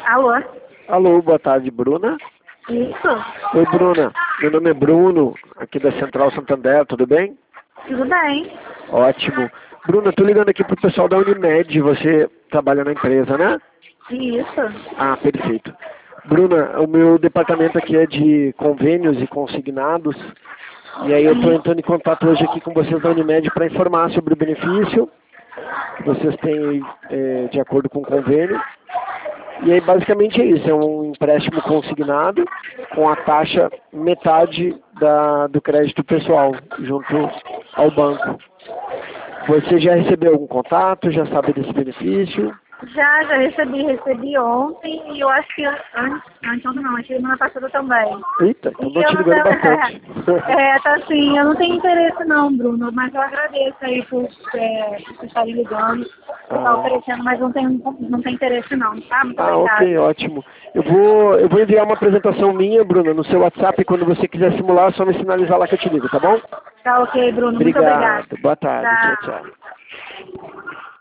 Alô? Alô, boa tarde, Bruna. Isso? Oi, Bruna. Meu nome é Bruno, aqui da Central Santander, tudo bem? Tudo bem? Ótimo. Bruna, estou ligando aqui pro pessoal da Unimed, você trabalha na empresa, né? Isso? Ah, perfeito. Bruna, o meu departamento aqui é de convênios e consignados, e aí eu estou entrando em contato hoje aqui com vocês da Unimed para informar sobre o benefício que vocês têm de acordo com o convênio. E aí basicamente é isso, é um empréstimo consignado com a taxa metade do crédito pessoal junto ao banco. Você já recebeu algum contato, já sabe desse benefício? Já recebi ontem e eu acho que ontem não, acho que semana passada também. Eita, então E tô te eu não ligando tenho, bastante. tá assim, eu não tenho interesse não, Bruno, mas eu agradeço aí por estarem ligando, por estar Ah, oferecendo, mas não tem interesse não, tá? Muito ok, obrigada. ótimo. Eu vou enviar uma apresentação minha, Bruna, no seu WhatsApp, quando você quiser simular, é só me sinalizar lá que eu te ligo, tá bom? Tá ok, Bruno, muito obrigada. Obrigado, boa tarde, tchau, Tchau. tchau.